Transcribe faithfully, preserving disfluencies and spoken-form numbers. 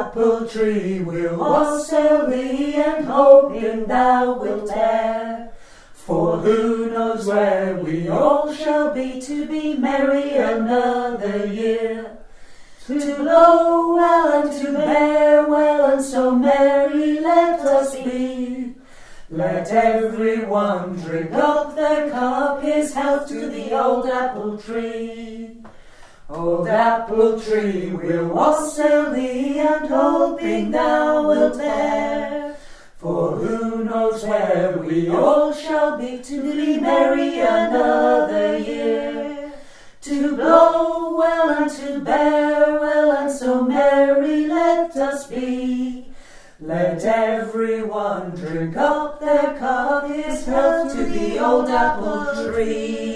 apple tree will wassail thee, and hoping thou wilt bear. For who knows where we all shall be, to be merry another year. To blow well and to bear well, and so merry let us be. Let every one drink up their cup, his health to the old apple tree. Old apple tree, we'll wassail thee, and hoping thou wilt bear. For who knows where we all shall be, to be merry another year. To blow well and to bear well, and so merry let us be. Let every one drink up their cup, his health to the old apple tree.